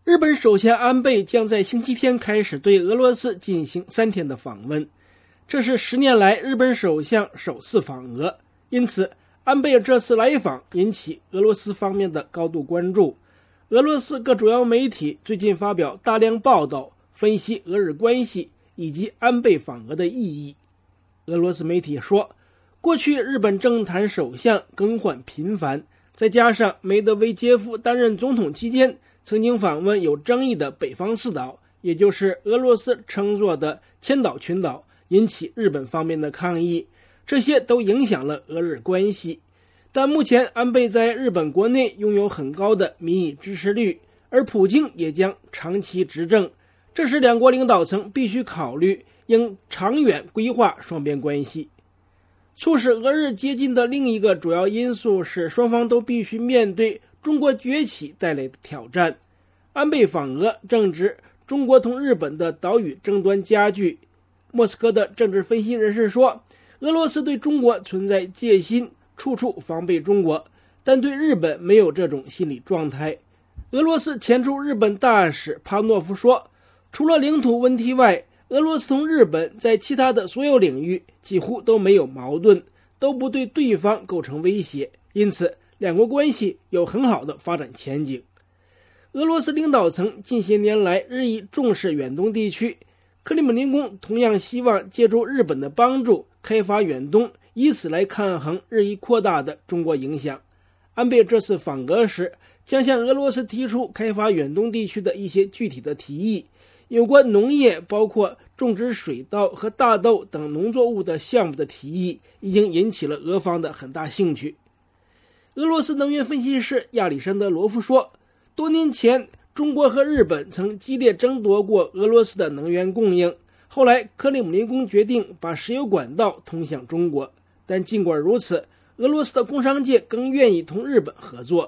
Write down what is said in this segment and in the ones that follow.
日本首相安倍将在星期天开始对俄罗斯进行3天的访问，这是10年来日本首相首次访俄，因此安倍这次来访引起俄罗斯方面的高度关注。俄罗斯各主要媒体最近发表大量报道，分析俄日关系以及安倍访俄的意义。俄罗斯媒体说，过去日本政坛首相更换频繁，再加上梅德韦杰夫担任总统期间曾经访问有争议的北方四岛，也就是俄罗斯称作的千岛群岛，引起日本方面的抗议，这些都影响了俄日关系。但目前安倍在日本国内拥有很高的民意支持率，而普京也将长期执政，这时两国领导层必须考虑应长远规划双边关系。促使俄日接近的另一个主要因素是双方都必须面对中国崛起带来的挑战。安倍访俄正值中国同日本的岛屿争端加剧。莫斯科的政治分析人士说，俄罗斯对中国存在戒心，处处防备中国，但对日本没有这种心理状态。俄罗斯前驻日本大使帕诺夫说，除了领土问题外，俄罗斯同日本在其他的所有领域几乎都没有矛盾，都不对对方构成威胁，因此两国关系有很好的发展前景。俄罗斯领导层近些年来日益重视远东地区，克里姆林宫同样希望借助日本的帮助开发远东，以此来抗衡日益扩大的中国影响。安倍这次访俄时将向俄罗斯提出开发远东地区的一些具体的提议，有关农业包括种植水稻和大豆等农作物的项目的提议已经引起了俄方的很大兴趣。俄罗斯能源分析师亚历山德罗夫说，多年前中国和日本曾激烈争夺过俄罗斯的能源供应，后来克里姆林宫决定把石油管道通向中国，但尽管如此，俄罗斯的工商界更愿意同日本合作。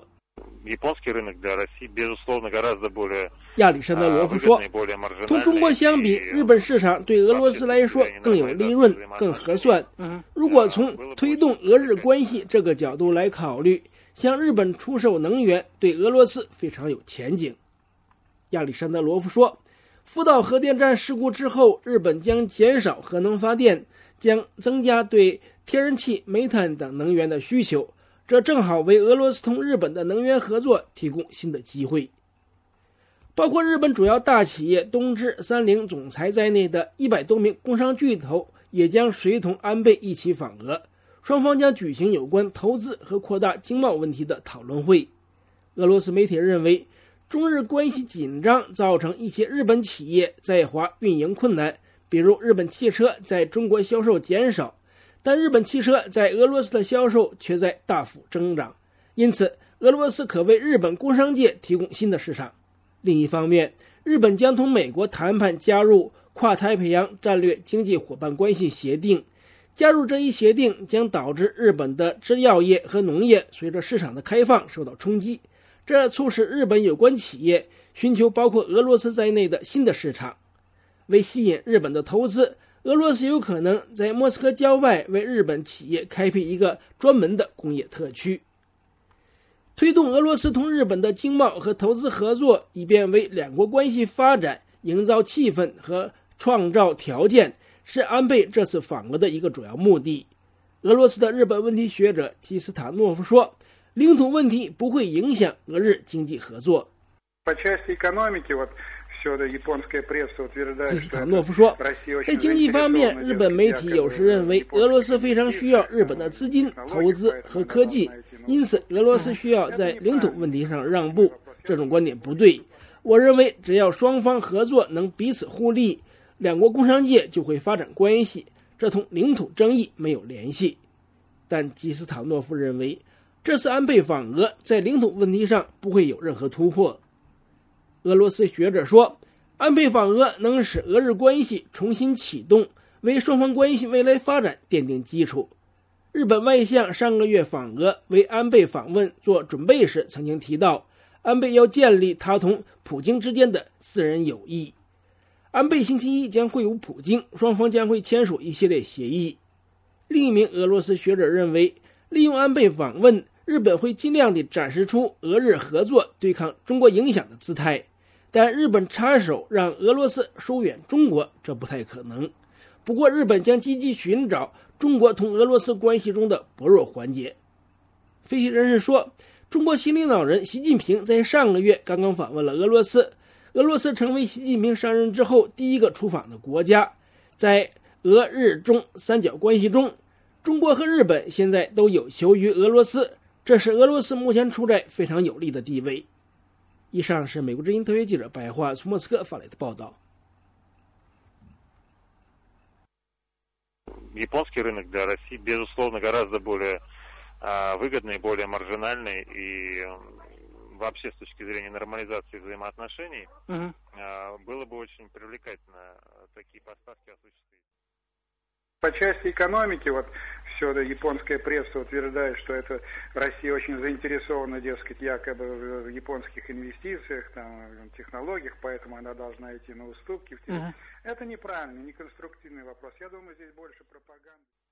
亚历山德罗夫说，同中国相比，日本市场对俄罗斯来说更有利润，更合算。如果从推动俄日关系这个角度来考虑，向日本出售能源对俄罗斯非常有前景。亚历山德罗夫说，福岛核电站事故之后，日本将减少核能发电，将增加对天然气、煤炭等能源的需求，这正好为俄罗斯同日本的能源合作提供新的机会。包括日本主要大企业东芝、三菱总裁在内的100多名工商巨头也将随同安倍一起访俄，双方将举行有关投资和扩大经贸问题的讨论会。俄罗斯媒体认为，中日关系紧张造成一些日本企业在华运营困难，比如日本汽车在中国销售减少，但日本汽车在俄罗斯的销售却在大幅增长，因此俄罗斯可为日本工商界提供新的市场。另一方面，日本将同美国谈判加入跨太平洋战略经济伙伴关系协定，加入这一协定将导致日本的制药业和农业随着市场的开放受到冲击，这促使日本有关企业寻求包括俄罗斯在内的新的市场。为吸引日本的投资，俄罗斯有可能在莫斯科郊外为日本企业开辟一个专门的工业特区。推动俄罗斯同日本的经贸和投资合作，以便为两国关系发展营造气氛和创造条件，是安倍这次访俄的一个主要目的。俄罗斯的日本问题学者基斯塔诺夫说，领土问题不会影响俄日经济合作。基斯塔诺夫说，在经济方面，日本媒体有时认为俄罗斯非常需要日本的资金、投资和科技，因此俄罗斯需要在领土问题上让步。这种观点不对。我认为只要双方合作能彼此互利，两国工商界就会发展关系，这同领土争议没有联系。但基斯塔诺夫认为，这次安倍访俄在领土问题上不会有任何突破。俄罗斯学者说，安倍访俄能使俄日关系重新启动，为双方关系未来发展奠定基础。日本外相上个月访俄，为安倍访问做准备时曾经提到，安倍要建立他同普京之间的私人友谊。安倍星期一将会晤普京，双方将会签署一系列协议。另一名俄罗斯学者认为，利用安倍访问，日本会尽量地展示出俄日合作对抗中国影响的姿态。 但日本插手让俄罗斯疏远中国，这不太可能。不过，日本将积极寻找中国同俄罗斯关系中的薄弱环节。分析人士说，中国新领导人习近平在上个月刚刚访问了俄罗斯，俄罗斯成为习近平上任之后第一个出访的国家。在俄日中三角关系中，中国和日本现在都有求于俄罗斯，这使俄罗斯目前处在非常有利的地位。以上是美国之音特约记者白桦从莫斯科发来的报道。 Японский рынок для России, безусловно, гораздо более выгодный, более маржинальный и вообще с точки зрения нормализации взаимоотношений было бы очень привлекательно такие поставки осуществить. По части экономики, вот все японская пресса утверждает, что это Россия очень заинтересована, дескать, якобы в японских инвестициях, там, технологиях, поэтому она должна идти на уступки. Это неправильный, неконструктивный вопрос. Я думаю, здесь больше пропаганды.